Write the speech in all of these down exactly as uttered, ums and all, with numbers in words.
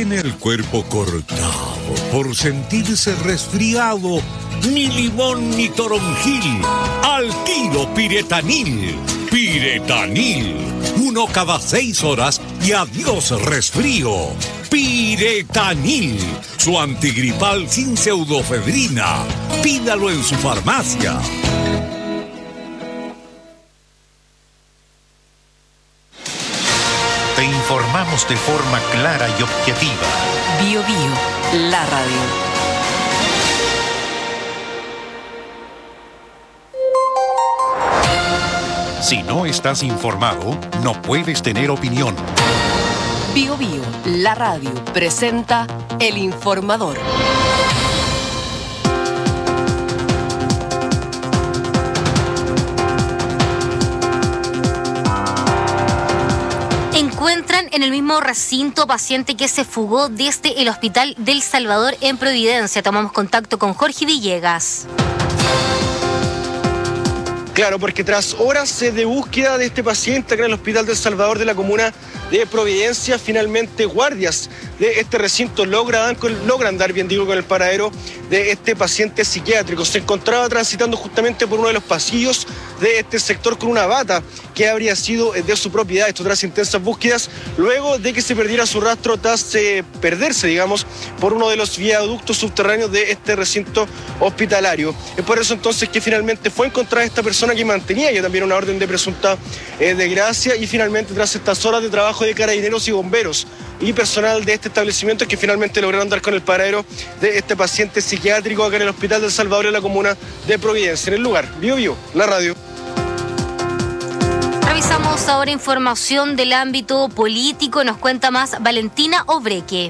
tiene el cuerpo cortado por sentirse resfriado, ni limón ni toronjil, al tiro Piretanil. Piretanil, uno cada seis horas y adiós resfrío. Piretanil, su antigripal sin pseudofedrina. Pídalo en su farmacia. Te informamos de forma clara y objetiva. Bio Bio, la radio. Si no estás informado, no puedes tener opinión. Bio Bio, la radio, presenta El Informador. Encuentran en el mismo recinto paciente que se fugó desde el Hospital del Salvador en Providencia. Tomamos contacto con Jorge Villegas. Claro, porque tras horas de búsqueda de este paciente acá en el Hospital del Salvador de la comuna de Providencia, finalmente guardias de este recinto logran, logran dar, bien digo, con el paradero de este paciente psiquiátrico. Se encontraba transitando justamente por uno de los pasillos de este sector con una bata que habría sido de su propiedad. Esto tras intensas búsquedas, luego de que se perdiera su rastro tras eh, perderse, digamos, por uno de los viaductos subterráneos de este recinto hospitalario. Es por eso entonces que finalmente fue encontrada esta persona que mantenía ya también una orden de presunta eh, desgracia, y finalmente tras estas horas de trabajo de carabineros y bomberos y personal de este establecimiento es que finalmente lograron dar con el paradero de este paciente psiquiátrico acá en el Hospital del Salvador de la comuna de Providencia. En el lugar, Bio Bio, la radio. Revisamos ahora información del ámbito político. Nos cuenta más Valentina Obreque.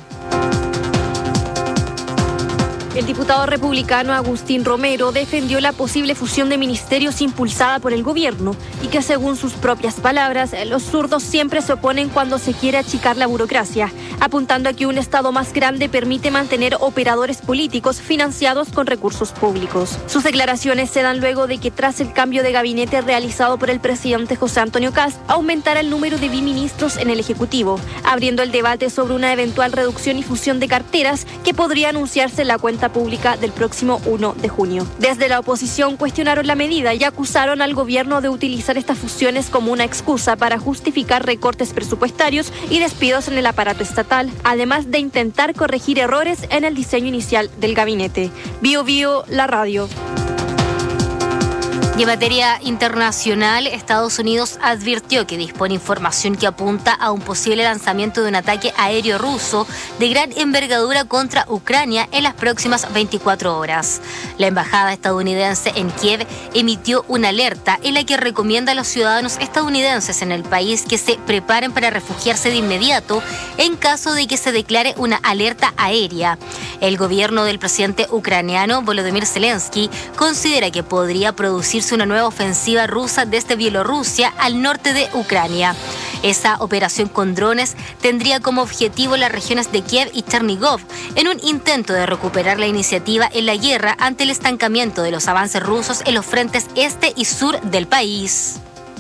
El diputado republicano Agustín Romero defendió la posible fusión de ministerios impulsada por el gobierno y que, según sus propias palabras, los zurdos siempre se oponen cuando se quiere achicar la burocracia, apuntando a que un Estado más grande permite mantener operadores políticos financiados con recursos públicos. Sus declaraciones se dan luego de que, tras el cambio de gabinete realizado por el presidente José Antonio Kast, aumentara el número de biministros en el Ejecutivo, abriendo el debate sobre una eventual reducción y fusión de carteras que podría anunciarse en la cuenta pública del próximo uno de junio. Desde la oposición cuestionaron la medida y acusaron al gobierno de utilizar estas fusiones como una excusa para justificar recortes presupuestarios y despidos en el aparato estatal, además de intentar corregir errores en el diseño inicial del gabinete. Bio Bio, la radio. Y en materia internacional, Estados Unidos advirtió que dispone información que apunta a un posible lanzamiento de un ataque aéreo ruso de gran envergadura contra Ucrania en las próximas veinticuatro horas. La embajada estadounidense en Kiev emitió una alerta en la que recomienda a los ciudadanos estadounidenses en el país que se preparen para refugiarse de inmediato en caso de que se declare una alerta aérea. El gobierno del presidente ucraniano Volodymyr Zelensky considera que podría producirse una nueva ofensiva rusa desde Bielorrusia al norte de Ucrania. Esa operación con drones tendría como objetivo las regiones de Kiev y Chernigov, en un intento de recuperar la iniciativa en la guerra ante el estancamiento de los avances rusos en los frentes este y sur del país.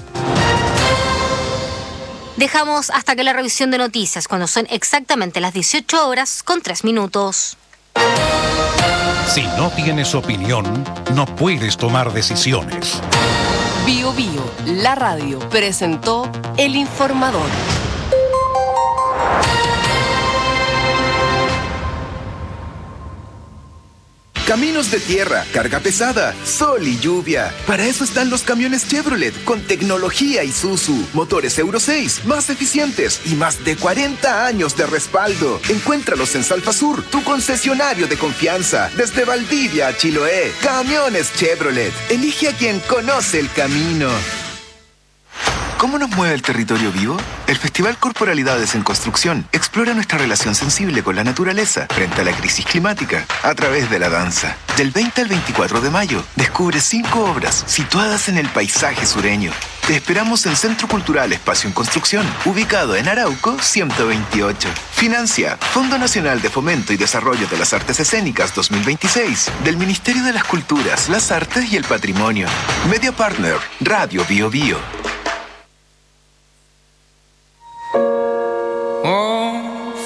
Dejamos hasta acá la revisión de noticias cuando son exactamente las dieciocho horas con tres minutos. Si no tienes opinión, no puedes tomar decisiones. Bio Bio, la radio, presentó El Informador. Caminos de tierra, carga pesada, sol y lluvia. Para eso están los camiones Chevrolet con tecnología Isuzu, motores Euro seis, más eficientes y más de cuarenta años de respaldo. Encuéntralos en Salfasur, tu concesionario de confianza, desde Valdivia a Chiloé. Camiones Chevrolet. Elige a quien conoce el camino. ¿Cómo nos mueve el territorio vivo? El Festival Corporalidades en Construcción explora nuestra relación sensible con la naturaleza frente a la crisis climática a través de la danza. Del veinte al veinticuatro de mayo, descubre cinco obras situadas en el paisaje sureño. Te esperamos en Centro Cultural Espacio en Construcción, ubicado en Arauco ciento veintiocho. Financia Fondo Nacional de Fomento y Desarrollo de las Artes Escénicas dos mil veintiséis, del Ministerio de las Culturas, las Artes y el Patrimonio. Media Partner, Radio Bio Bio.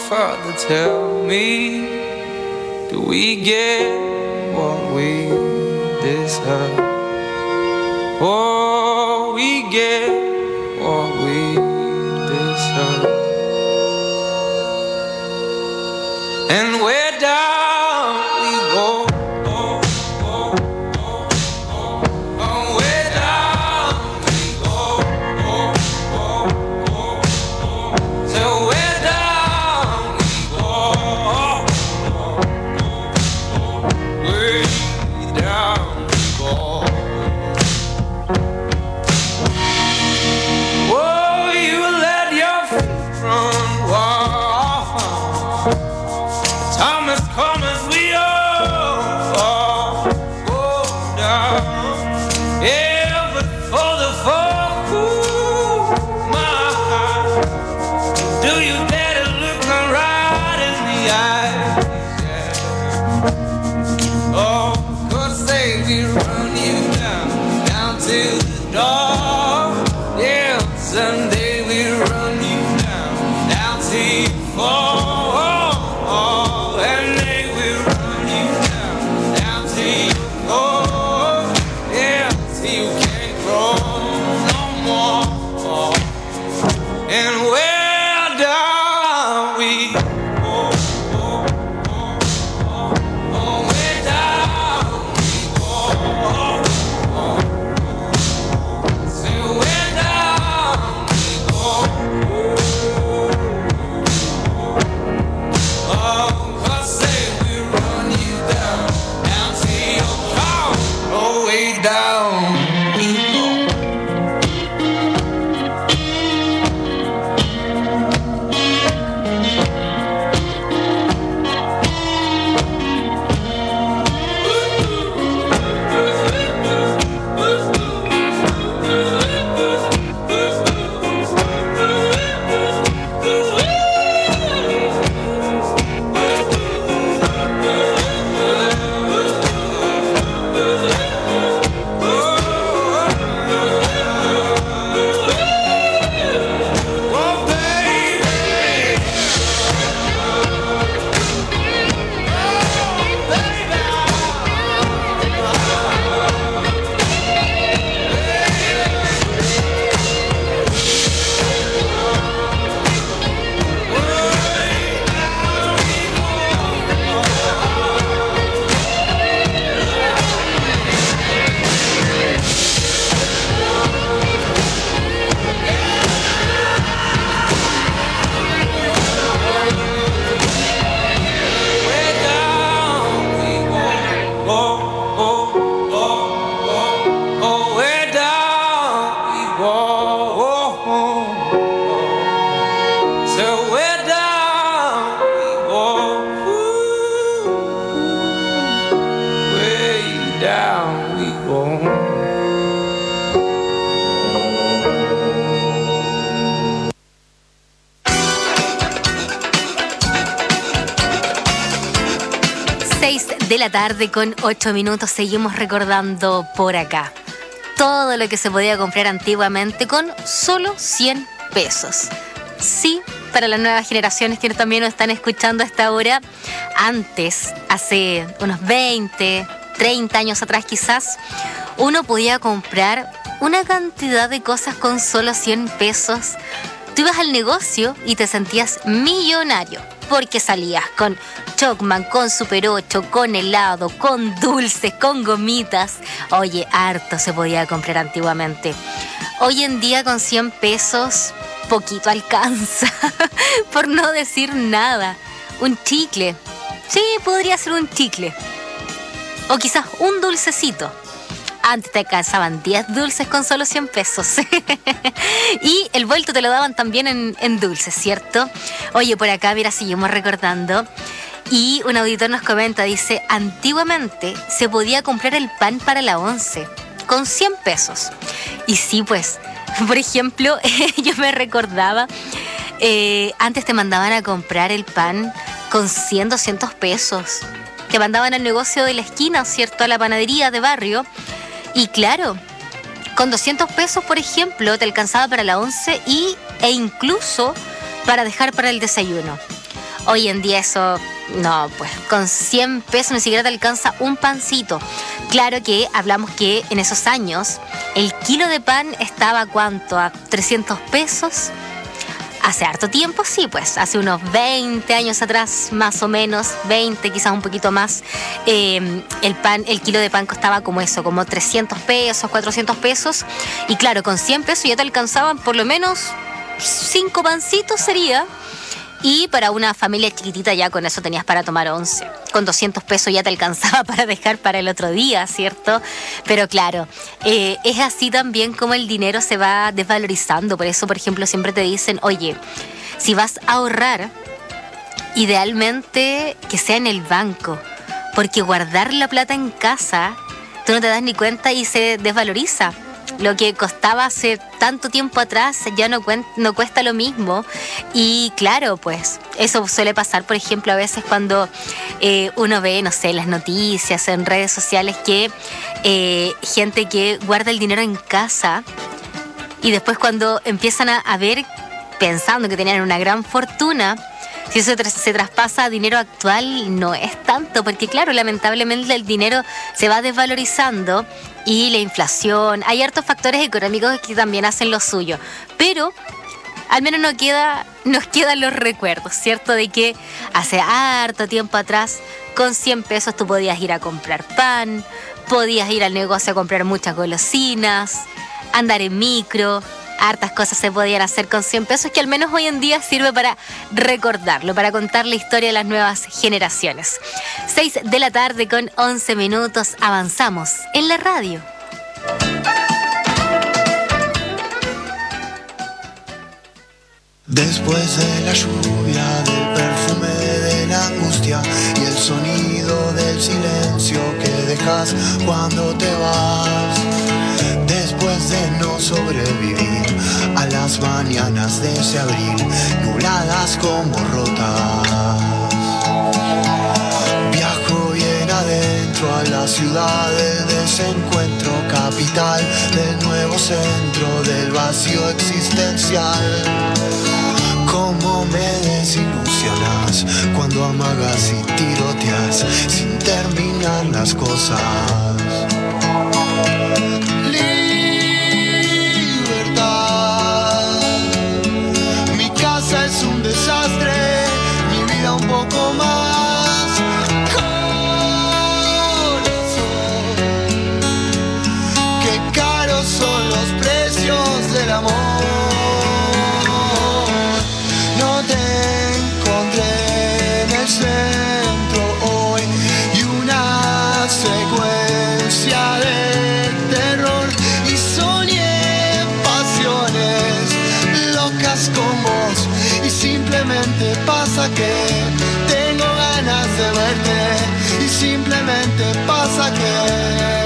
Father, tell me, do we get what we deserve? Oh, we get what we deserve. And we're down we go. Oh, oh, oh, oh, oh, we're down we go. Oh, oh, oh, oh. So we're down we go. Oh, oh, oh, oh. Way down we go. Oh, you let your feet run wild. Time has come as we all go down. Yeah, but for the fall, ooh, my heart, do you dare to look me right in the eyes? Yeah. Oh, 'cause say we run you down, down to the door. Yeah, someday we run you down, down to you fall. And they will run you down, down till you go. Yeah, till you can't grow no more. And where down we go, oh, oh, oh, oh, where down we go, oh, oh, say where down we go, oh, oh. Say we run you down, down to your car, oh, way down we go. De la tarde con ocho minutos, seguimos recordando por acá todo lo que se podía comprar antiguamente con solo cien pesos. Sí, para las nuevas generaciones que también nos están escuchando a esta hora, antes, hace unos veinte, treinta años atrás quizás, uno podía comprar una cantidad de cosas con solo cien pesos. Tú ibas al negocio y te sentías millonario, porque salías con Chocman, con Super ocho, con helado, con dulces, con gomitas. Oye, harto se podía comprar antiguamente. Hoy en día con cien pesos, poquito alcanza, por no decir nada. Un chicle, sí, podría ser un chicle. O quizás un dulcecito. Antes te alcanzaban diez dulces con solo cien pesos. Y el vuelto te lo daban también en, en dulces, ¿cierto? Oye, por acá, mira, seguimos recordando. Y un auditor nos comenta, dice, antiguamente se podía comprar el pan para la once con cien pesos. Y sí, pues, por ejemplo, yo me recordaba, eh, antes te mandaban a comprar el pan con cien, doscientos pesos. Te mandaban al negocio de la esquina, ¿cierto? A la panadería de barrio. Y claro, con doscientos pesos, por ejemplo, te alcanzaba para la once y, e incluso para dejar para el desayuno. Hoy en día eso, no, pues con cien pesos ni siquiera te alcanza un pancito. Claro que hablamos que en esos años el kilo de pan estaba, ¿cuánto? A trescientos pesos. Hace harto tiempo, sí, pues hace unos veinte años atrás, más o menos, veinte, quizás un poquito más, eh, el pan, el kilo de pan costaba como eso, como trescientos pesos, cuatrocientos pesos, y claro, con cien pesos ya te alcanzaban por lo menos cinco pancitos sería, y para una familia chiquitita ya con eso tenías para tomar once. Con doscientos pesos ya te alcanzaba para dejar para el otro día, ¿cierto? Pero claro, eh, es así también como el dinero se va desvalorizando. Por eso, por ejemplo, siempre te dicen, oye, si vas a ahorrar, idealmente que sea en el banco, porque guardar la plata en casa, tú no te das ni cuenta y se desvaloriza. Lo que costaba hace tanto tiempo atrás ya no, cuen- no cuesta lo mismo. Y claro, pues eso suele pasar, por ejemplo, a veces cuando eh, uno ve, no sé, las noticias en redes sociales que eh, gente que guarda el dinero en casa y después cuando empiezan a, a ver, pensando que tenían una gran fortuna, si eso tra- se traspasa a dinero actual, no es tanto, porque claro, lamentablemente el dinero se va desvalorizando y la inflación, hay hartos factores económicos que también hacen lo suyo, pero al menos nos, queda, nos quedan los recuerdos, ¿cierto? De que hace harto tiempo atrás, con cien pesos tú podías ir a comprar pan, podías ir al negocio a comprar muchas golosinas, andar en micro. Hartas cosas se podían hacer con cien pesos que al menos hoy en día sirve para recordarlo, para contar la historia de las nuevas generaciones. seis de la tarde con once minutos, avanzamos en la radio. Después de la lluvia, del perfume de la angustia y el sonido del silencio que dejas cuando te vas. Después de no sobrevivir a las mañanas de ese abril, nubladas como rotas. Viajo bien adentro a la ciudad del desencuentro, capital del nuevo centro del vacío existencial. Cómo me desilusionas cuando amagas y tiroteas sin terminar las cosas. Es un desastre, mi vida un poco más. Corazón, qué caros son los precios del amor. No te encontré en el centro hoy y una secuencia de terror y soñé pasiones locas con vos. Simplemente pasa que tengo ganas de verte y simplemente pasa que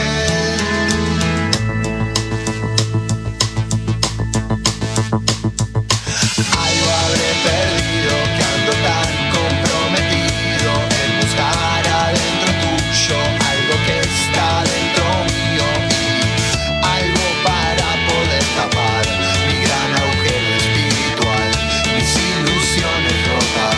algo habré perdido, que ando tan comprometido en buscar adentro tuyo algo que está dentro mío y algo para poder tapar mi gran agujero espiritual, mis ilusiones rotas.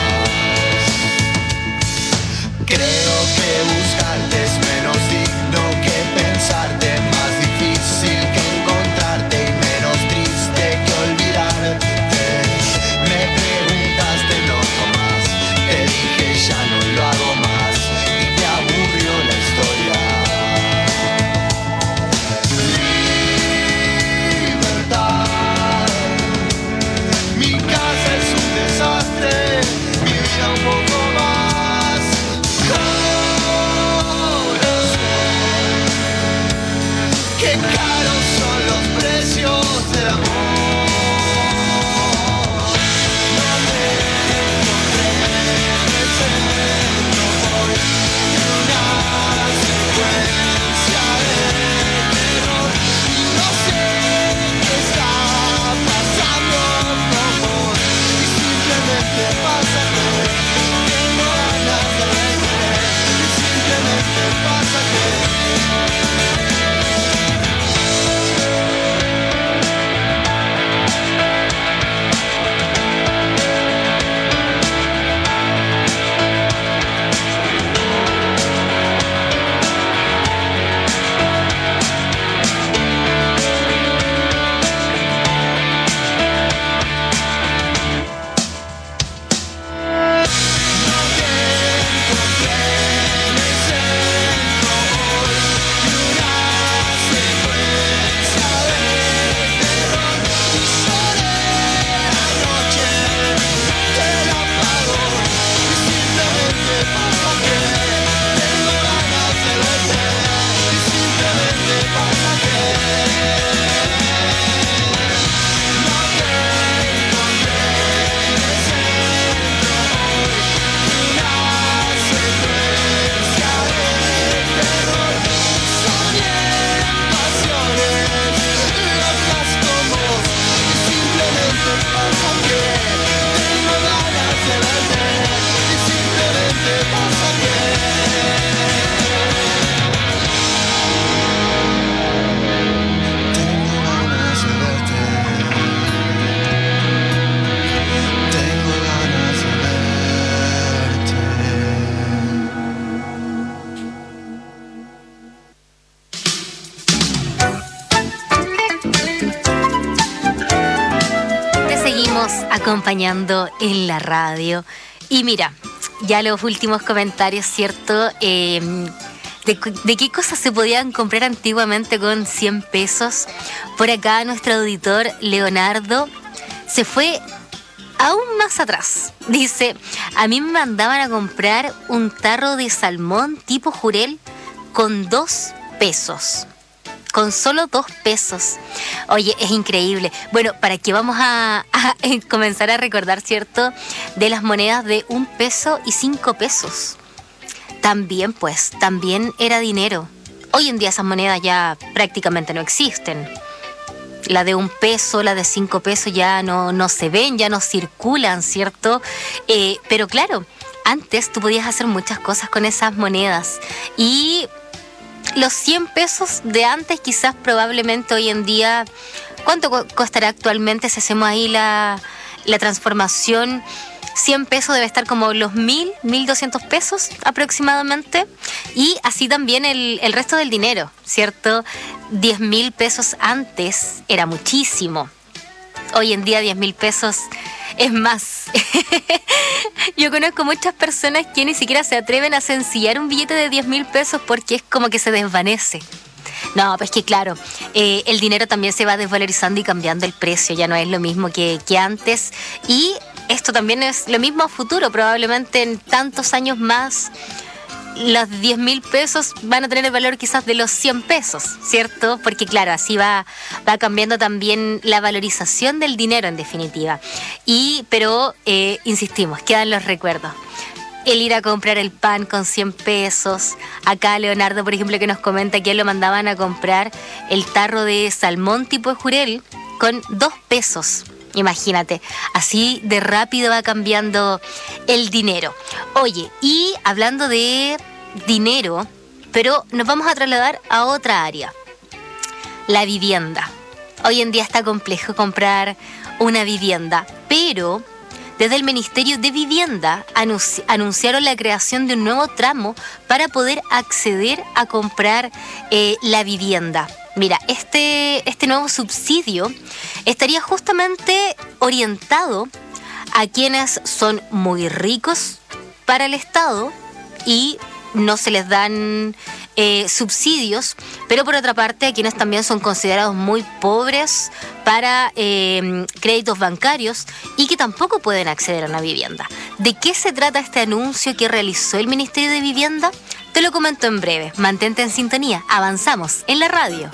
Creo que buscarte es menos digno que pensarte, más difícil que encontrarte y menos triste que olvidarte. Me preguntaste no más, te dije ya no lo hago más y te aburrió la historia. Libertad, mi casa es un desastre, mi vida un poco más. acompañando en la radio. Y mira, ya los últimos comentarios, ¿cierto? Eh, de, de qué cosas se podían comprar antiguamente con cien pesos. Por acá nuestro auditor Leonardo se fue aún más atrás. Dice, a mí me mandaban a comprar un tarro de salmón tipo jurel con dos pesos. Con solo dos pesos. Oye, es increíble. Bueno, ¿para qué vamos a, a comenzar a recordar, cierto? De las monedas de un peso y cinco pesos. También, pues, también era dinero. Hoy en día esas monedas ya prácticamente no existen. La de un peso, la de cinco pesos ya no, no se ven, ya no circulan, ¿cierto? Eh, pero claro, antes tú podías hacer muchas cosas con esas monedas. Y los cien pesos de antes, quizás probablemente hoy en día, ¿cuánto co- costará actualmente si hacemos ahí la, la transformación? cien pesos debe estar como los mil, mil doscientos pesos aproximadamente. Y así también el, el resto del dinero, ¿cierto? diez mil pesos antes era muchísimo. Hoy en día diez mil pesos es más. Yo conozco muchas personas que ni siquiera se atreven a sencillar un billete de diez mil pesos porque es como que se desvanece. No, pues que claro, eh, el dinero también se va desvalorizando y cambiando el precio, ya no es lo mismo que, que antes. Y esto también es lo mismo a futuro, probablemente en tantos años más los diez mil pesos van a tener el valor quizás de los cien pesos, ¿cierto? Porque claro, así va, va cambiando también la valorización del dinero en definitiva. Y, pero, eh, insistimos, quedan los recuerdos. El ir a comprar el pan con cien pesos. Acá Leonardo, por ejemplo, que nos comenta que él lo mandaban a comprar el tarro de salmón tipo jurel con dos pesos. Imagínate, así de rápido va cambiando el dinero. Oye, y hablando de dinero, pero nos vamos a trasladar a otra área. La vivienda. Hoy en día está complejo comprar una vivienda, pero desde el Ministerio de Vivienda anunci- anunciaron la creación de un nuevo tramo para poder acceder a comprar eh, la vivienda. Mira, este, este nuevo subsidio estaría justamente orientado a quienes son muy ricos para el Estado y no se les dan eh, subsidios, pero por otra parte a quienes también son considerados muy pobres para eh, créditos bancarios y que tampoco pueden acceder a una vivienda. ¿De qué se trata este anuncio que realizó el Ministerio de Vivienda? Te lo comento en breve. Mantente en sintonía. Avanzamos en la radio.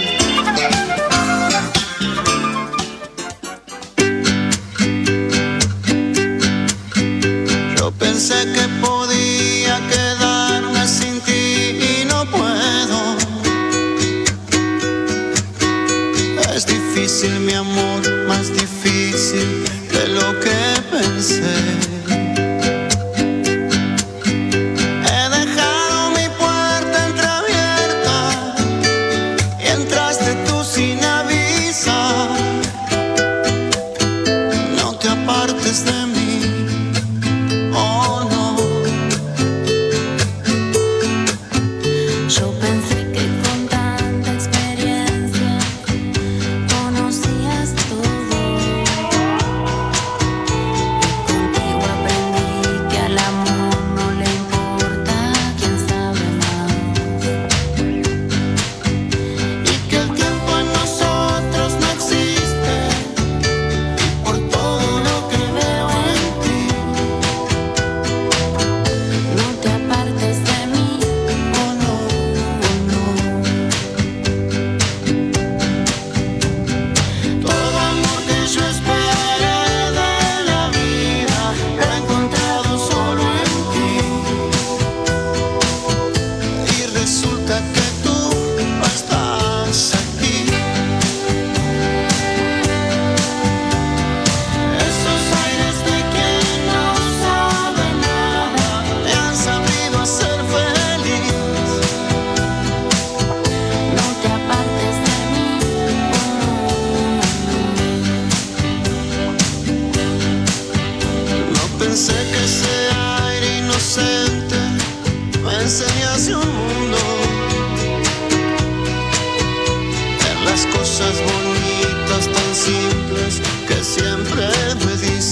Yo pensé que podía quedarme sin ti y no puedo. Es difícil, mi amor, más difícil de lo que pensé. De mí, oh no. Yo pensé que con tanta experiencia conocías todo. Y contigo aprendí que al amor no le importa quién sabe más. Y que el tiempo en nosotros no existe. Y por todo lo que cosas bonitas tan simples que siempre me dicen.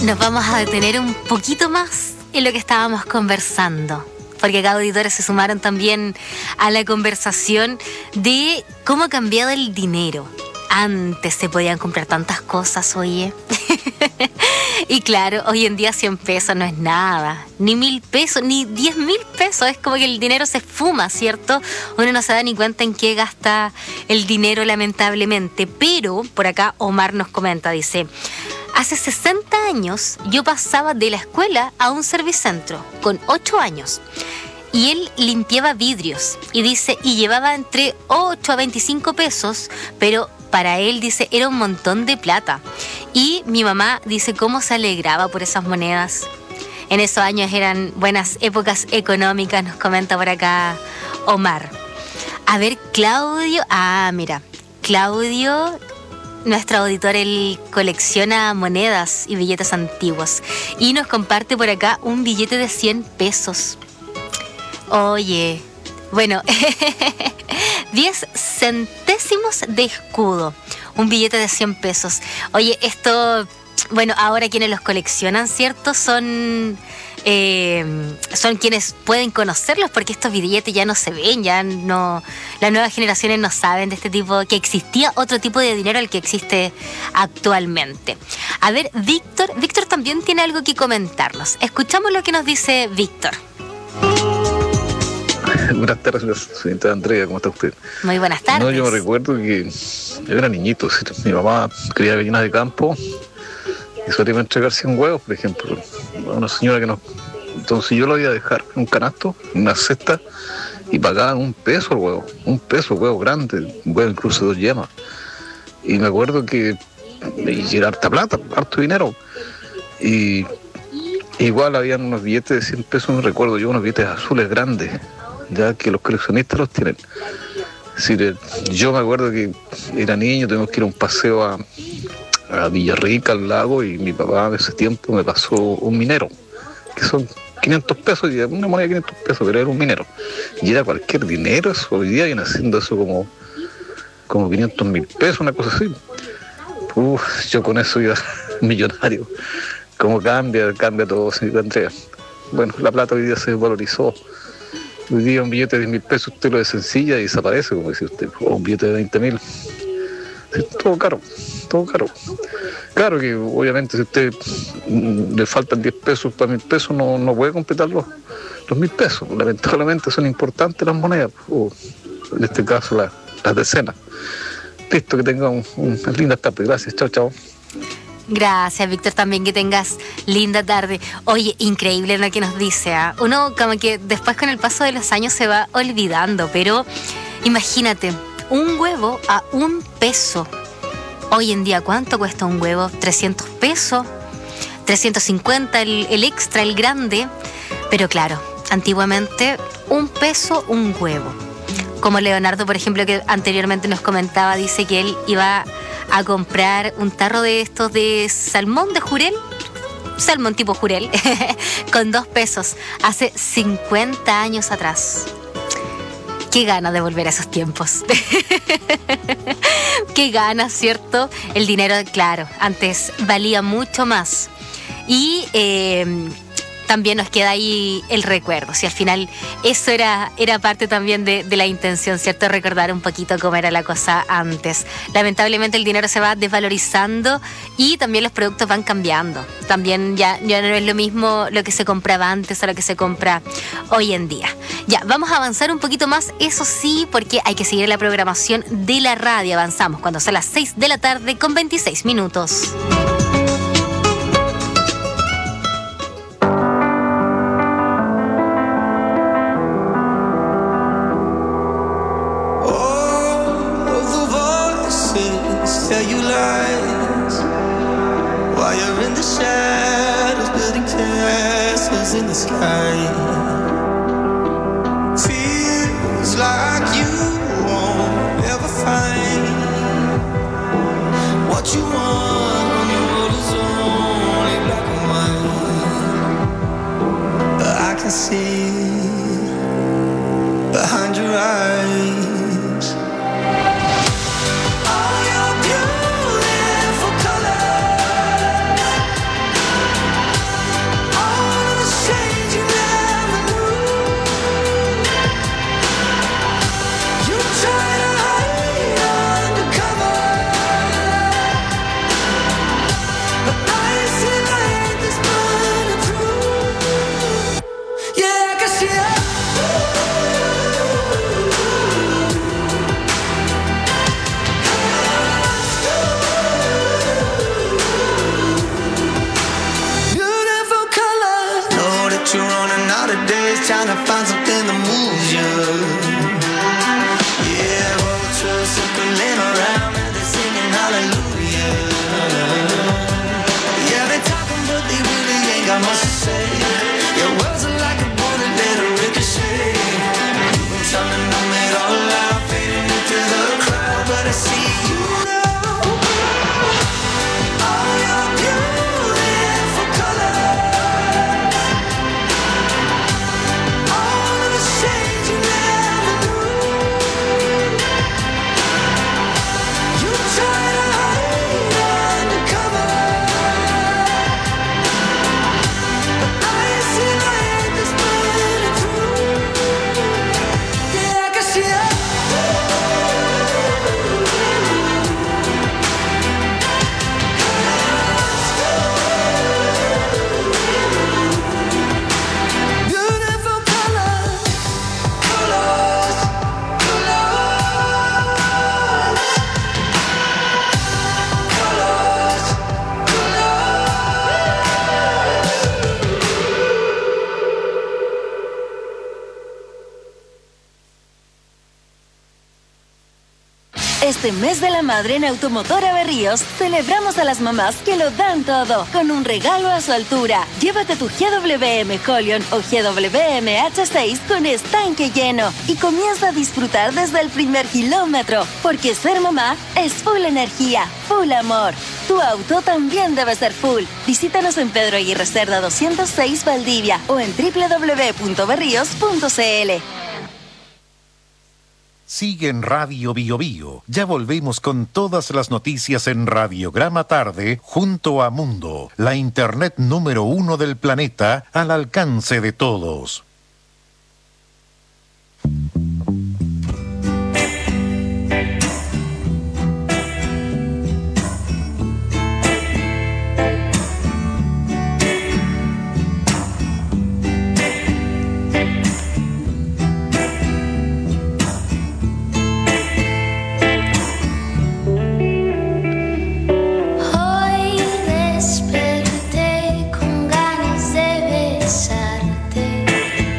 Nos vamos a detener un poquito más en lo que estábamos conversando, porque acá auditores se sumaron también a la conversación de cómo ha cambiado el dinero. Antes se podían comprar tantas cosas, oye. Y claro, hoy en día cien pesos no es nada, ni mil pesos, ni diez mil pesos. Es como que el dinero se fuma, ¿cierto? Uno no se da ni cuenta en qué gasta el dinero, lamentablemente. Pero por acá Omar nos comenta, dice: hace sesenta años yo pasaba de la escuela a un servicentro con ocho años. Y él limpiaba vidrios y dice, y llevaba entre ocho a veinticinco pesos, pero para él, dice, era un montón de plata. Y mi mamá dice cómo se alegraba por esas monedas. En esos años eran buenas épocas económicas, nos comenta por acá Omar. A ver, Claudio, ah, mira, Claudio, nuestro auditor, él colecciona monedas y billetes antiguos y nos comparte por acá un billete de cien pesos. Oye, bueno, diez centésimos de escudo, un billete de cien pesos. Oye, esto, bueno, ahora quienes los coleccionan, ¿cierto? Son, eh, son quienes pueden conocerlos, porque estos billetes ya no se ven, ya no, las nuevas generaciones no saben de este tipo, que existía otro tipo de dinero al que existe actualmente. A ver, Víctor, Víctor también tiene algo que comentarnos. Escuchamos lo que nos dice Víctor. Buenas tardes, señorita Andrea, ¿cómo está usted? Muy buenas tardes. No, yo me recuerdo que yo era niñito, ¿sí? Mi mamá criaba gallinas de campo y solía entregar cien huevos, por ejemplo, a una señora que nos... Entonces yo lo iba a dejar en un canasto, en una cesta, y pagaban un peso el huevo, un peso, huevo grande, un huevo incluso dos yemas. Y me acuerdo que y era harta plata, harto dinero. Y igual habían unos billetes de cien pesos, me recuerdo yo, unos billetes azules grandes, ya que los coleccionistas los tienen. Es decir, yo me acuerdo que era niño, tuvimos que ir a un paseo a, a Villarrica, al lago, y mi papá en ese tiempo me pasó un minero, que son quinientos pesos, y una moneda de quinientos pesos, pero era un minero. Y era cualquier dinero, eso, hoy día viene haciendo eso como, como quinientos mil pesos, una cosa así. Uf, yo con eso iba millonario. ¿Cómo cambia, cambia todo, señorita Andrea? Bueno, la plata hoy día se valorizó. Hoy día un billete de diez mil pesos usted lo de sencilla y desaparece, como dice usted, o un billete de veinte mil. Todo caro, todo caro. Claro que obviamente si usted mm, le faltan diez pesos para mil pesos, no, no puede completar los, los mil pesos. Lamentablemente son importantes las monedas, o en este caso la, las decenas. Listo, que tenga un, un, unas lindas tardes. Gracias, chao, chao. Gracias, Víctor, también que tengas linda tarde. Oye, increíble lo que nos dice, ¿eh? Uno como que después con el paso de los años se va olvidando, pero imagínate, un huevo a un peso. Hoy en día, ¿cuánto cuesta un huevo? trescientos pesos, trescientos cincuenta el, el extra, el grande. Pero claro, antiguamente un peso, un huevo. Como Leonardo, por ejemplo, que anteriormente nos comentaba, dice que él iba a comprar un tarro de estos de salmón de jurel, salmón tipo jurel, con dos pesos, hace cincuenta años atrás. Qué ganas de volver a esos tiempos. Qué ganas, ¿cierto? El dinero, claro, antes valía mucho más. Y eh, también nos queda ahí el recuerdo. Si al final eso era, era parte también de, de la intención, ¿cierto? Recordar un poquito cómo era la cosa antes. Lamentablemente el dinero se va desvalorizando y también los productos van cambiando. También ya, ya no es lo mismo lo que se compraba antes a lo que se compra hoy en día. Ya, vamos a avanzar un poquito más, eso sí, porque hay que seguir la programación de la radio. Avanzamos cuando son las seis de la tarde con veintiséis minutos. Tell you lies while you're in the shadows, building castles in the sky. Feels like you won't ever find what you want when your world is only black and white. But I can see behind your eyes. always trying to find something that moves you. Yeah, vultures circling around and they're singing hallelujah. Yeah, they're talking but they really ain't got much to say. Your words are like a bullet that'll ricochet. I'm trying to numb it all out, fading into the crowd, but I see you now. All your beautiful colors, all of the shades you never knew. You try to hide undercover, but I see light that's burning through. Yeah, I can see it. Beautiful colors, colors, colors, colors, Este mes de la madre en Automotora Berríos celebramos a las mamás que lo dan todo con un regalo a su altura. Llévate tu G W M Holion o G W M H seis con estanque lleno y comienza a disfrutar desde el primer kilómetro, porque ser mamá es full energía, full amor. Tu auto también debe ser full. Visítanos en Pedro Aguirre Cerda doscientos seis Valdivia o en doble u doble u doble u punto berríos punto c l. Sigue en Radio Bio Bio. Ya volvemos con todas las noticias en Radiograma Tarde junto a Mundo, la internet número uno del planeta al alcance de todos. Hoy desperté con ganas de besarte.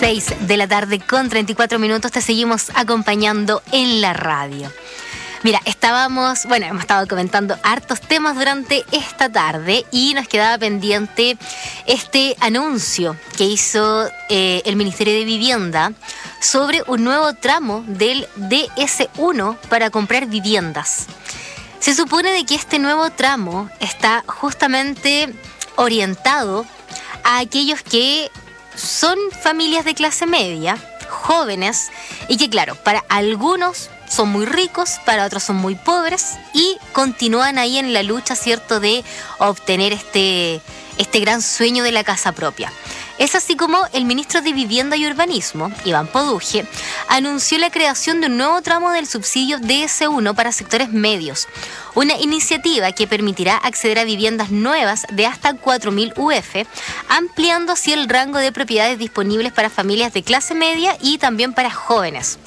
seis de la tarde con treinta y cuatro minutos te seguimos acompañando en la radio. Mira, estábamos, bueno, hemos estado comentando hartos temas durante esta tarde y nos quedaba pendiente este anuncio que hizo eh, el Ministerio de Vivienda sobre un nuevo tramo del D S uno para comprar viviendas. Se supone de que este nuevo tramo está justamente orientado a aquellos que son familias de clase media, jóvenes, y que claro, para algunos son muy ricos, para otros son muy pobres y continúan ahí en la lucha, ¿cierto?, de obtener este, este gran sueño de la casa propia. Es así como el ministro de Vivienda y Urbanismo, Iván Poduje, anunció la creación de un nuevo tramo del subsidio D S uno para sectores medios, una iniciativa que permitirá acceder a viviendas nuevas de hasta cuatro mil U F, ampliando así el rango de propiedades disponibles para familias de clase media y también para jóvenes.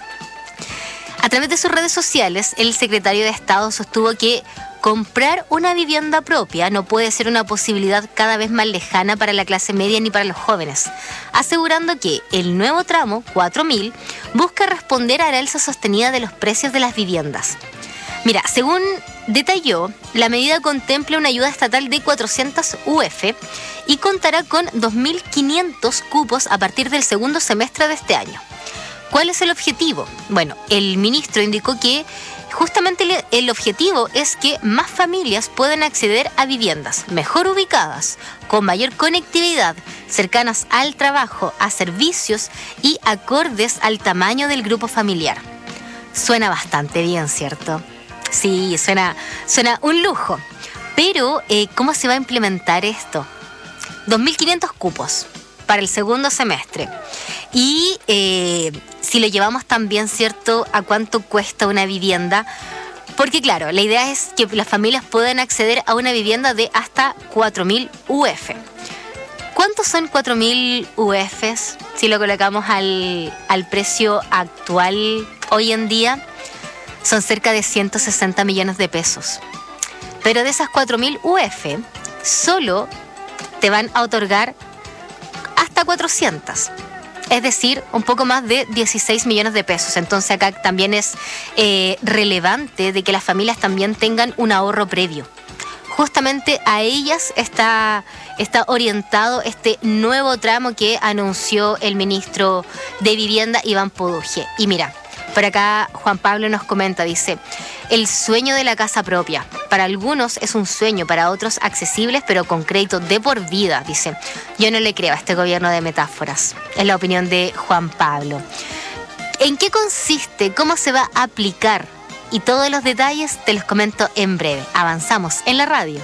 A través de sus redes sociales, el secretario de Estado sostuvo que comprar una vivienda propia no puede ser una posibilidad cada vez más lejana para la clase media ni para los jóvenes, asegurando que el nuevo tramo, cuatro mil, busca responder a la alza sostenida de los precios de las viviendas. Mira, según detalló, la medida contempla una ayuda estatal de cuatrocientos U F y contará con dos mil quinientos cupos a partir del segundo semestre de este año. ¿Cuál es el objetivo? Bueno, el ministro indicó que justamente el objetivo es que más familias puedan acceder a viviendas mejor ubicadas, con mayor conectividad, cercanas al trabajo, a servicios y acordes al tamaño del grupo familiar. Suena bastante bien, ¿cierto? Sí, suena, suena un lujo. Pero, eh, ¿cómo se va a implementar esto? dos mil quinientos cupos para el segundo semestre. Y eh, si lo llevamos también, ¿cierto?, a cuánto cuesta una vivienda. Porque claro, la idea es que las familias puedan acceder a una vivienda de hasta cuatro mil U F. ¿Cuántos son cuatro mil U Fs si lo colocamos al, al precio actual hoy en día? Son cerca de ciento sesenta millones de pesos. Pero de esas cuatro mil U F, solo te van a otorgar hasta cuatrocientos. Es decir, un poco más de dieciséis millones de pesos. Entonces acá también es eh, relevante de que las familias también tengan un ahorro previo. Justamente a ellas está, está orientado este nuevo tramo que anunció el ministro de Vivienda, Iván Poduje. Y mira, por acá Juan Pablo nos comenta, dice, el sueño de la casa propia. Para algunos es un sueño, para otros accesibles, pero con crédito de por vida, dice. Yo no le creo a este gobierno de metáforas. Es la opinión de Juan Pablo. ¿En qué consiste? ¿Cómo se va a aplicar? Y todos los detalles te los comento en breve. Avanzamos en la radio.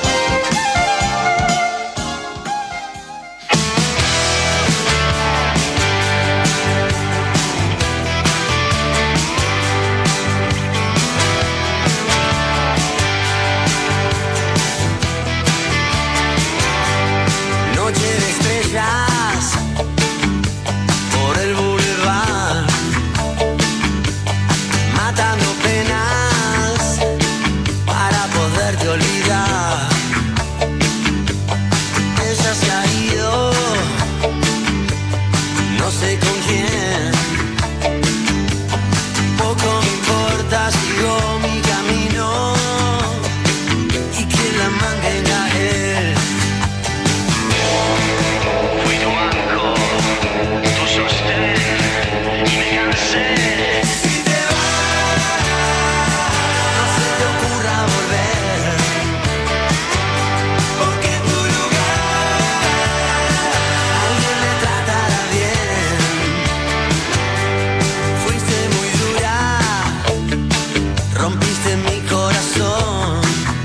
Por el boulevard, matando penas para poderte olvidar. Ella se ha ido, no sé con quién. Poco me importa, sigo mi camino y que la mantenga él. Fui tu banco, tu sostén y me cansé. Si te vas, no se te ocurra volver, porque en tu lugar alguien le tratará bien. Fuiste muy dura, rompiste mi corazón,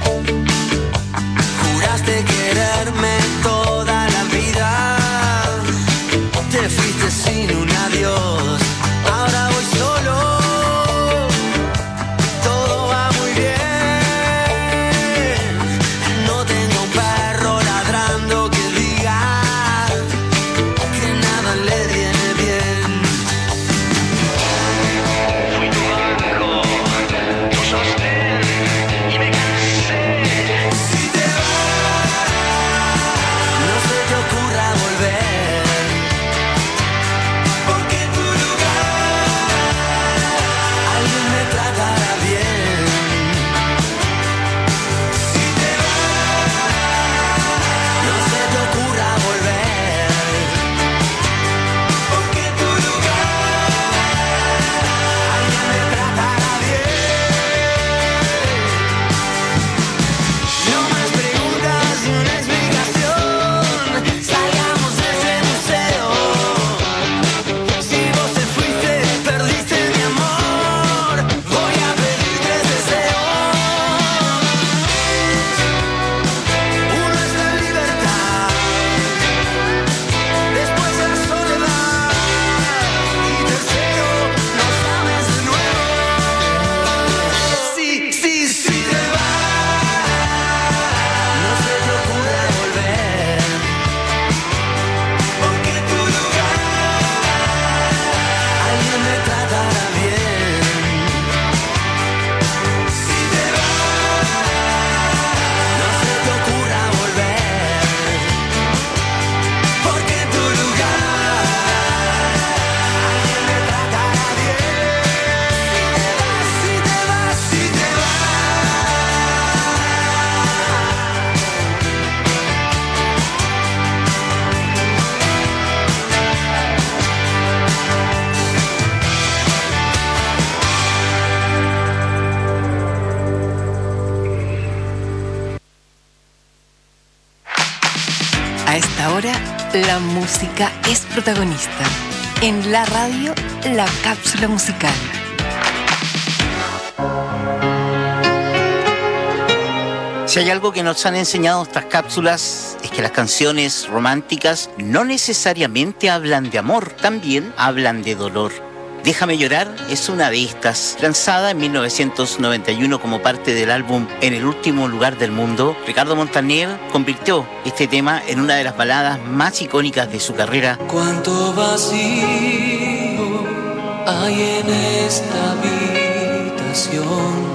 juraste quererme toda la vida. Te fuiste sin un adiós, ahora voy solo, todo va muy bien. No tengo un perro ladrando que diga que nada le viene bien. Fui tu banco, tu sostén ahora la música es protagonista. En la radio, la cápsula musical. Si hay algo que nos han enseñado estas cápsulas es que las canciones románticas no necesariamente hablan de amor, también hablan de dolor. Déjame llorar es una de estas. Lanzada en mil novecientos noventa y uno como parte del álbum En el último lugar del mundo, Ricardo Montaner convirtió este tema en una de las baladas más icónicas de su carrera. Cuánto vacío hay en esta habitación,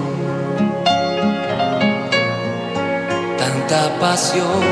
tanta pasión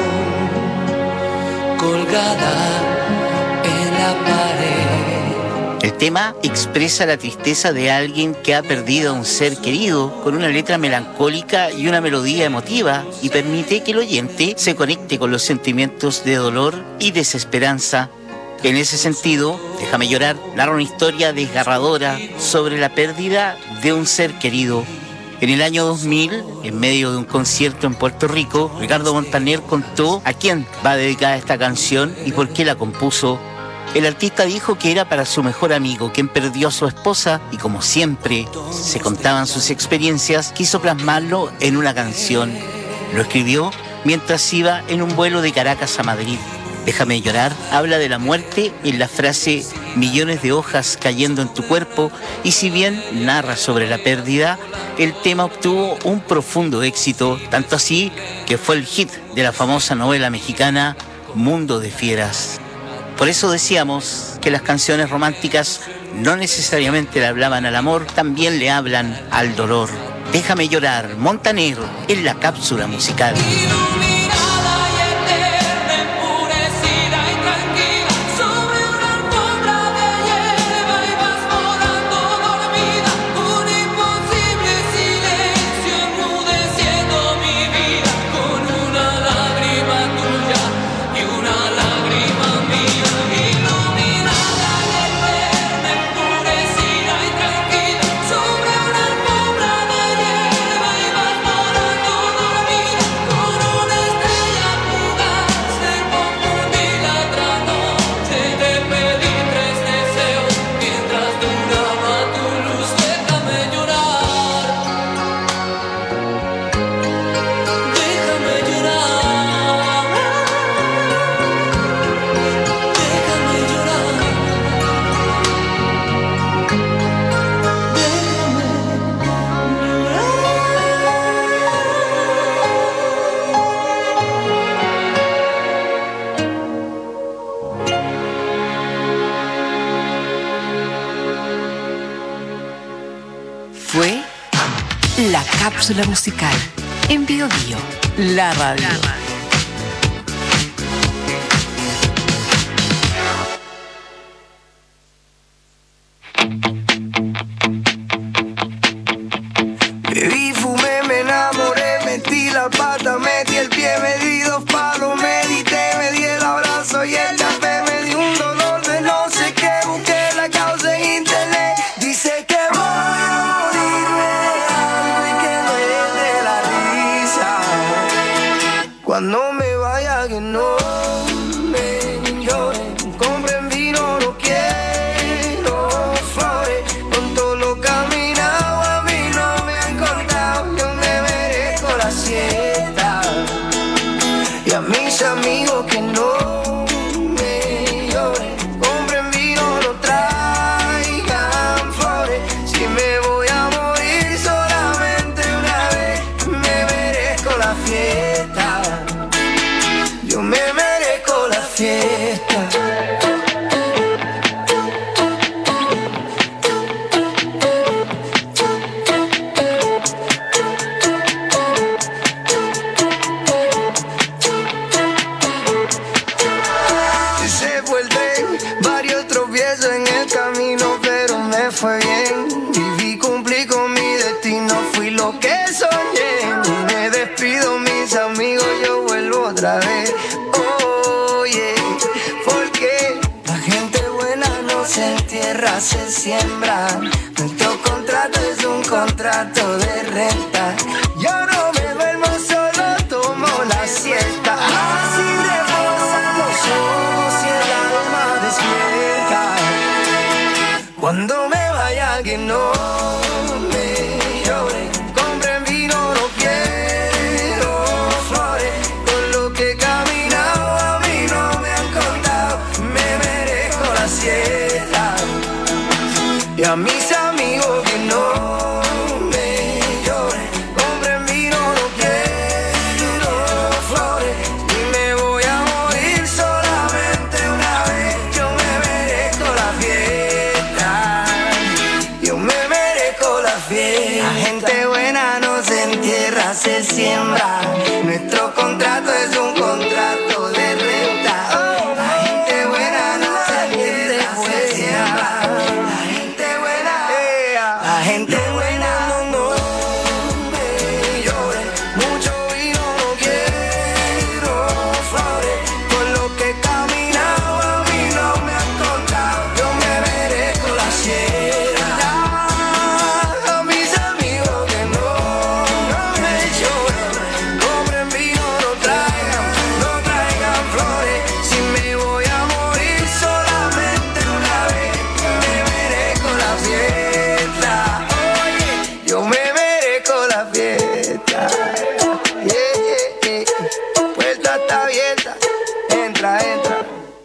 colgada en la pared. El tema expresa la tristeza de alguien que ha perdido a un ser querido con una letra melancólica y una melodía emotiva, y permite que el oyente se conecte con los sentimientos de dolor y desesperanza. En ese sentido, Déjame llorar narra una historia desgarradora sobre la pérdida de un ser querido. En el año dos mil, en medio de un concierto en Puerto Rico, Ricardo Montaner contó a quién va dedicada esta canción y por qué la compuso. El artista dijo que era para su mejor amigo, quien perdió a su esposa, y como siempre se contaban sus experiencias, quiso plasmarlo en una canción. Lo escribió mientras iba en un vuelo de Caracas a Madrid. Déjame llorar habla de la muerte en la frase millones de hojas cayendo en tu cuerpo, y si bien narra sobre la pérdida, el tema obtuvo un profundo éxito, tanto así que fue el hit de la famosa novela mexicana Mundo de Fieras. Por eso decíamos que las canciones románticas no necesariamente le hablaban al amor, también le hablan al dolor. Déjame llorar, Montaner, en la cápsula musical. Fue la cápsula musical en Bio Bio, la radio. La radio. Bebí, fumé, me enamoré, metí la pata, metí el pie, me di dos palos, medité, me di el abrazo y el café, me di un dolor de no sé qué, busqué la causa en internet, dice que voy a morirme de algo y que duele la risa, cuando me vaya que no me lloren, compren vino, no quiero flores, con todo lo caminado a mí no me han contado, yo me merezco la siesta, y a mis amigos que no me lloren, compren vino, no traigan flores, si me voy a morir solamente una vez, me merezco la fiesta, yo me merezco la fiesta. Se fue el tren, varios tropiezos en el camino, pero me fue bien. Viví, cumplí con mi destino, fui lo que soñé. Me despido, mis amigos, yo vuelvo otra vez. Oye, porque la gente buena no se entierra, se siembra. Nuestro contrato es un contrato de renta. Yo no me duermo, solo tomo la siesta. Así reposamos. mis amigos que no me lloren, compren vino, no quiero flores, y me voy a morir solamente una vez. Yo me merezco la fiesta, yo me merezco la fiesta. La gente buena no se entierra, se siembra. Nuestro contrato es un contrato de renta. La gente buena no se entierra, se siembra. La gente buena, la gente buena no, no me llore. Mucho vino, no quiero flores. Por lo que he caminado a mí no me han contado. Yo me merezco la siesta. A mis amigos que no me lloren, compren vino, no traigan, no traigan flores. Si me voy a morir solamente una vez, me merezco la fiesta. Oye, yo me merezco la fiesta. Yeah, yeah, yeah. Puerta está abierta, entra, entra.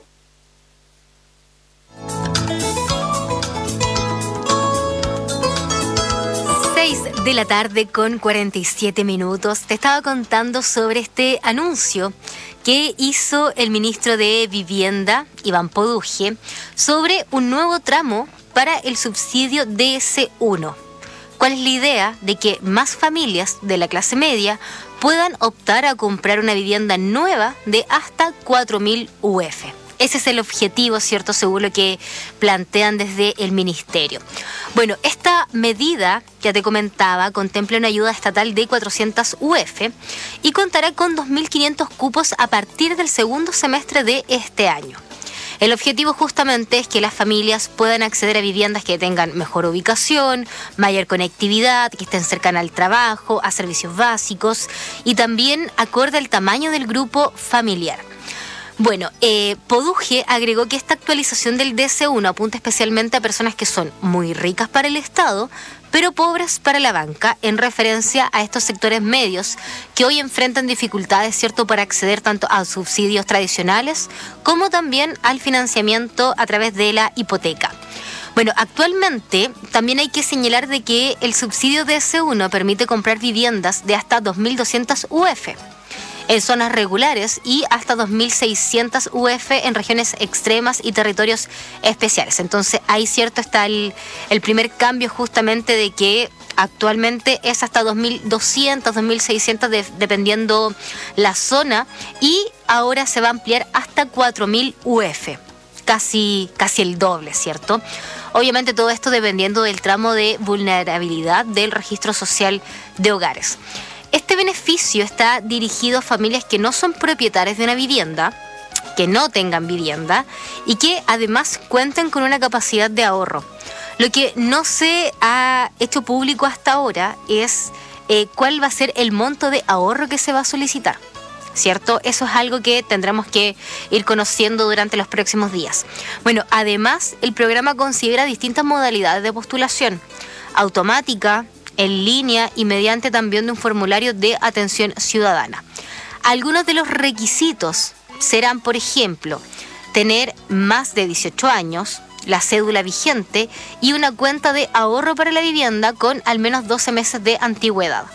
seis de la tarde con cuarenta y siete minutos. Te estaba contando sobre este anuncio que hizo el ministro de Vivienda, Iván Poduje, sobre un nuevo tramo para el subsidio D S uno. ¿Cuál es la idea? De que más familias de la clase media puedan optar a comprar una vivienda nueva de hasta cuatro mil U F. Ese es el objetivo, ¿cierto? Según lo que plantean desde el ministerio. Bueno, esta medida, ya te comentaba, contempla una ayuda estatal de cuatrocientos U F y contará con dos mil quinientos cupos a partir del segundo semestre de este año. El objetivo justamente es que las familias puedan acceder a viviendas que tengan mejor ubicación, mayor conectividad, que estén cercanas al trabajo, a servicios básicos y también acorde al tamaño del grupo familiar. Bueno, eh, Poduje agregó que esta actualización del D S uno apunta especialmente a personas que son muy ricas para el Estado, pero pobres para la banca, en referencia a estos sectores medios que hoy enfrentan dificultades, ¿cierto?, para acceder tanto a subsidios tradicionales como también al financiamiento a través de la hipoteca. Bueno, actualmente también hay que señalar de que el subsidio D S uno permite comprar viviendas de hasta dos mil doscientos U F en zonas regulares y hasta dos mil seiscientos U F en regiones extremas y territorios especiales. Entonces ahí cierto está el, el primer cambio justamente de que actualmente es hasta dos mil doscientos, dos mil seiscientos de, dependiendo la zona, y ahora se va a ampliar hasta cuatro mil U F, casi, casi el doble, ¿cierto? Obviamente todo esto dependiendo del tramo de vulnerabilidad del registro social de hogares. Este beneficio está dirigido a familias que no son propietarias de una vivienda, que no tengan vivienda y que además cuenten con una capacidad de ahorro. Lo que no se ha hecho público hasta ahora es eh, cuál va a ser el monto de ahorro que se va a solicitar, ¿cierto? Eso es algo que tendremos que ir conociendo durante los próximos días. Bueno, además el programa considera distintas modalidades de postulación: automática, en línea y mediante también de un formulario de atención ciudadana. Algunos de los requisitos serán, por ejemplo, tener más de dieciocho años, la cédula vigente y una cuenta de ahorro para la vivienda con al menos doce meses de antigüedad.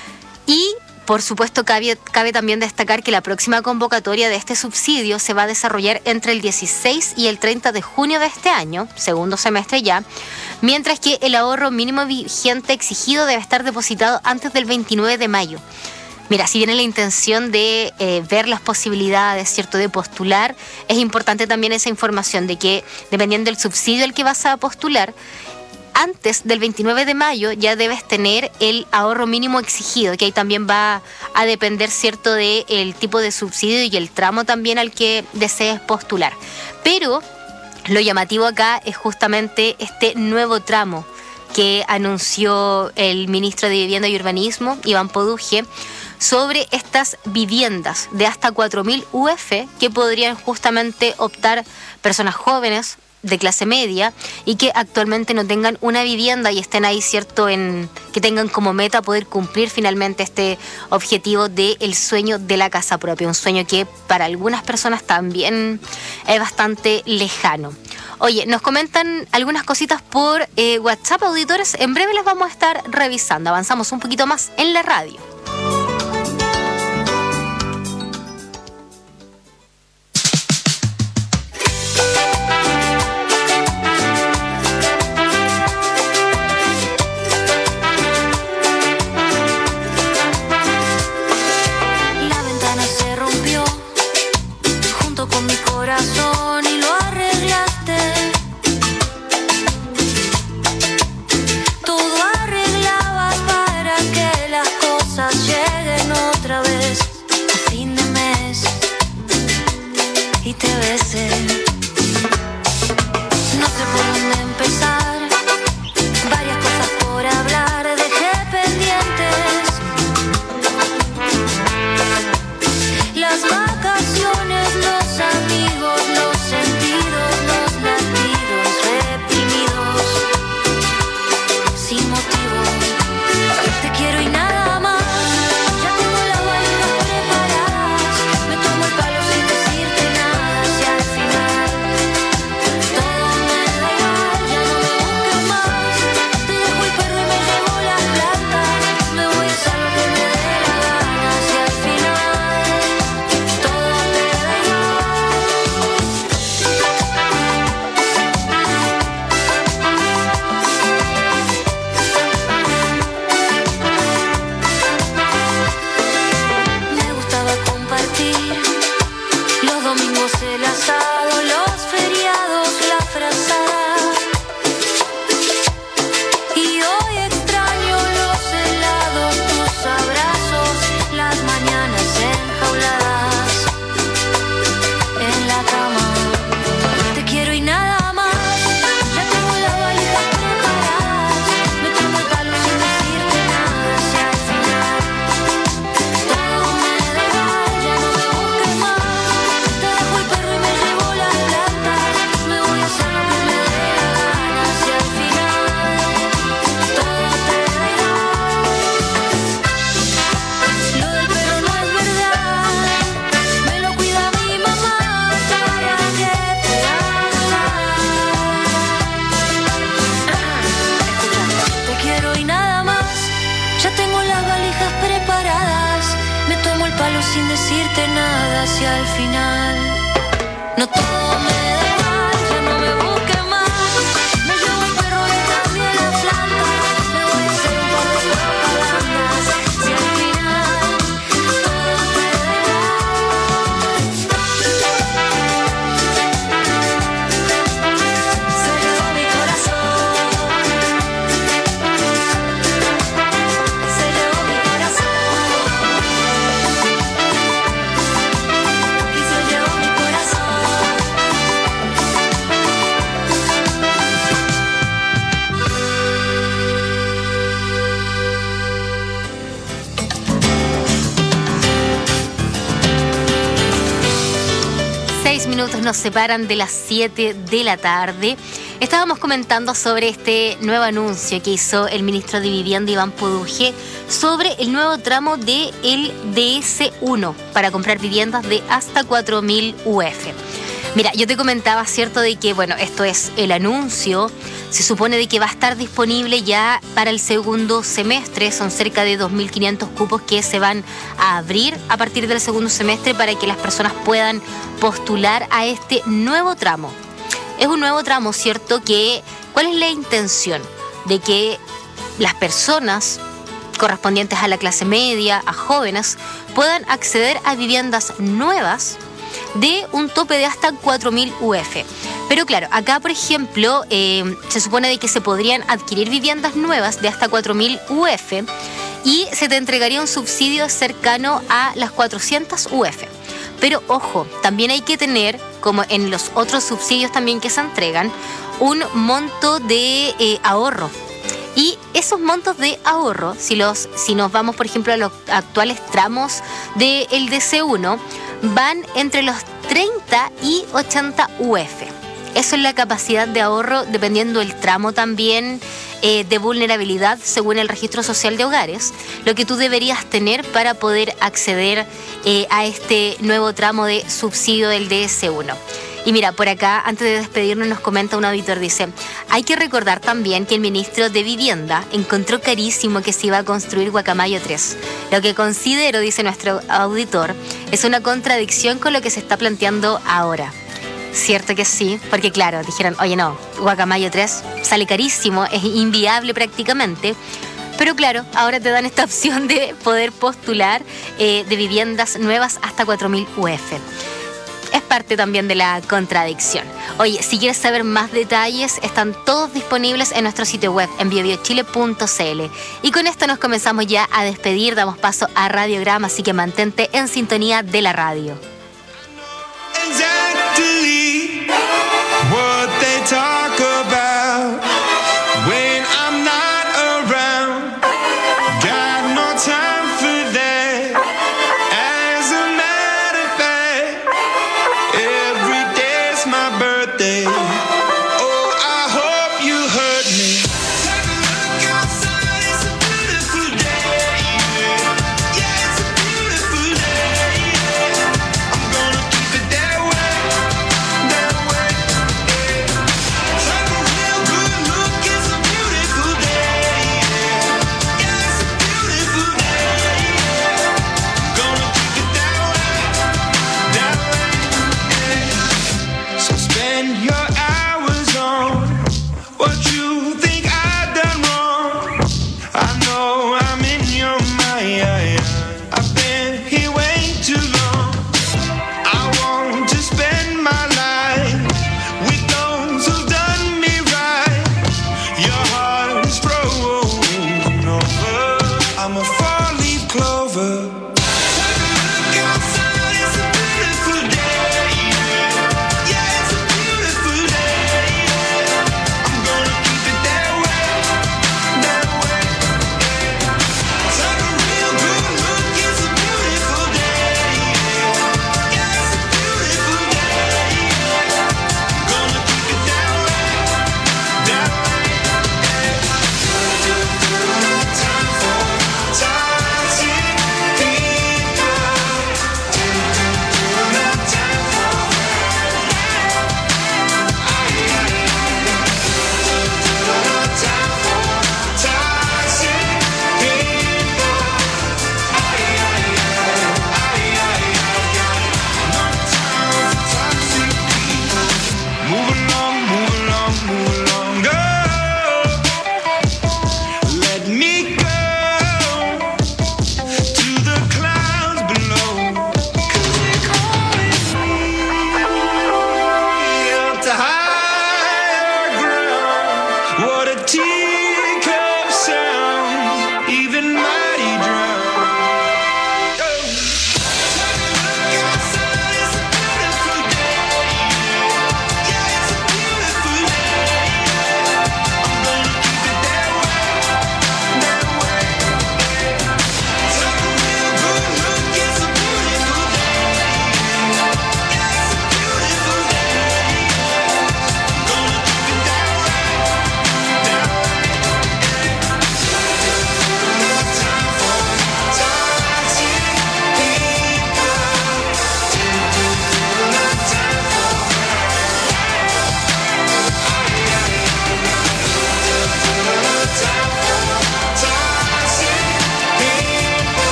Y, por supuesto, cabe, cabe también destacar que la próxima convocatoria de este subsidio se va a desarrollar entre el dieciséis y el treinta de junio de este año, segundo semestre ya, mientras que el ahorro mínimo vigente exigido debe estar depositado antes del veintinueve de mayo. Mira, si viene la intención de eh, ver las posibilidades, ¿cierto?, de postular, es importante también esa información de que, dependiendo del subsidio al que vas a postular, antes del veintinueve de mayo ya debes tener el ahorro mínimo exigido, que ahí también va a depender, ¿cierto?, del tipo de subsidio y el tramo también al que desees postular. Pero lo llamativo acá es justamente este nuevo tramo que anunció el ministro de Vivienda y Urbanismo, Iván Poduje, sobre estas viviendas de hasta cuatro mil U F que podrían justamente optar personas jóvenes de clase media y que actualmente no tengan una vivienda y estén ahí, ¿cierto?, en que tengan como meta poder cumplir finalmente este objetivo del sueño de la casa propia, un sueño que para algunas personas también es bastante lejano. Oye, nos comentan algunas cositas por eh, WhatsApp, auditores. En breve las vamos a estar revisando. Avanzamos un poquito más en la radio. La ventana se rompió junto con mi corazón y lo arreglaste. Todo arreglabas para que las cosas lleguen otra vez a fin de mes y te besé. No sé por dónde empezar, varias cosas por hablar, dejé pendientes. Las vacaciones, los amigos, los sentidos, los latidos reprimidos, sin motivo. Te quiero y nada más. Ya tengo las valijas preparadas. Me tomo el palo sin decirte nada. Si al final todo me da igual, ya no me busques más. Te dejo el perro y me llevo las plantas. Me voy a hacer lo que me dé la gana. Si al final todo te da Me gustaba compartir los domingos, el asado, los feriados, la frazada. Y hoy extraño los helados, tus abrazos, las mañanas enjauladas en la cama. Te quiero y nada más. Ya tengo las valijas preparadas. Me tomo el palo sin decirte nada. Si al final todo me da igual, ya no me busques más. Te dejo el perro y me llevo las plantas. Me voy a hacer lo que me dé la gana. Si al final todo te da igual. Lo del perro no es verdad. Me lo cuida mi mamá para que te haga. Te quiero y nada más. Ya tengo las valijas preparadas. Me tomo el palo sin decirte nada. Si al final no todo me da igual, ya no me busques más. Me llevo el perro y también las plantas. Me voy a hacer un poco de propagandas. Si al final todo te da igual. Se llevó mi corazón. Se llevó mi corazón. Y se llevó mi corazón. Seis minutos nos separan de las siete de la tarde. Estábamos comentando sobre este nuevo anuncio que hizo el ministro de Vivienda, Iván Poduje, sobre el nuevo tramo del D S uno para comprar viviendas de hasta cuatro mil U F. Mira, yo te comentaba, ¿cierto?, de que, bueno, esto es el anuncio. Se supone de que va a estar disponible ya para el segundo semestre. Son cerca de dos mil quinientos cupos que se van a abrir a partir del segundo semestre para que las personas puedan postular a este nuevo tramo. Es un nuevo tramo, ¿cierto? Que, ¿cuál es la intención? De que las personas correspondientes a la clase media, a jóvenes, puedan acceder a viviendas nuevas de un tope de hasta cuatro mil U F. Pero claro, acá por ejemplo eh, se supone de que se podrían adquirir viviendas nuevas de hasta cuatro mil U F y se te entregaría un subsidio cercano a las cuatrocientas U F. Pero ojo, también hay que tener, como en los otros subsidios también que se entregan, un monto de eh, ahorro. Y esos montos de ahorro, si, los, si nos vamos por ejemplo a los actuales tramos del D C uno, van entre los treinta y ochenta U F. Eso es la capacidad de ahorro dependiendo del tramo también eh, de vulnerabilidad según el Registro Social de Hogares, lo que tú deberías tener para poder acceder eh, a este nuevo tramo de subsidio del D S uno. Y mira, por acá, antes de despedirnos, nos comenta un auditor, dice, hay que recordar también que el ministro de Vivienda encontró carísimo que se iba a construir Guacamayo tres. Lo que considero, dice nuestro auditor, es una contradicción con lo que se está planteando ahora. Cierto que sí, porque claro, dijeron, oye no, Guacamayo tres sale carísimo, es inviable prácticamente. Pero claro, ahora te dan esta opción de poder postular eh, de viviendas nuevas hasta cuatro mil U F. Es parte también de la contradicción. Oye, si quieres saber más detalles, están todos disponibles en nuestro sitio web en bio bio chile punto c l. Y con esto nos comenzamos ya a despedir, damos paso a Radiograma, así que mantente en sintonía de la radio. Exactly what they talk about.